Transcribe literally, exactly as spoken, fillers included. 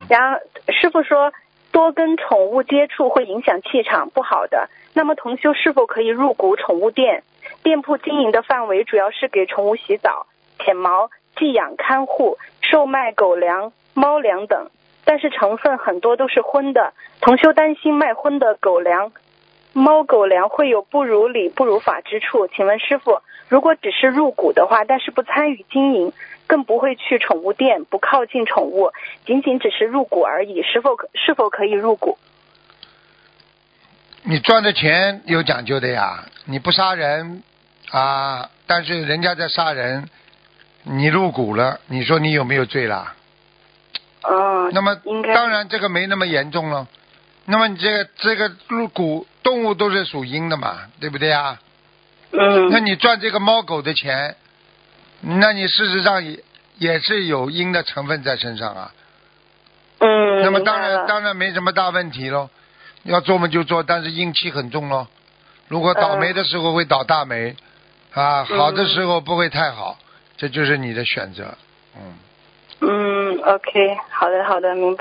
然后师傅说多跟宠物接触会影响气场，不好的。那么同修是否可以入股宠物店？店铺经营的范围主要是给宠物洗澡、舔毛、寄养、看护、售卖狗粮、猫粮等，但是成分很多都是荤的。同修担心卖荤的狗粮、猫狗粮会有不如理不如法之处，请问师傅，如果只是入股的话，但是不参与经营，更不会去宠物店，不靠近宠物，仅仅只是入股而已，是否是否可以入股？ 你赚的钱有讲究的呀，你不杀人啊，但是人家在杀人，你入股了，你说你有没有罪啦？ 嗯， 那么应该当然这个没那么严重了。那么你这个这个入股动物都是属阴的嘛，对不对啊？ 嗯， 那你赚这个猫狗的钱，那你事实上也也是有阴的成分在身上啊。 嗯， 那么当明白了然当然没什么大问题咯，要做嘛就做，但是阴气很重咯。如果倒霉的时候会倒大霉，啊，好的时候不会太好，这就是你的选择。嗯。 嗯，OK，好的好的，明白。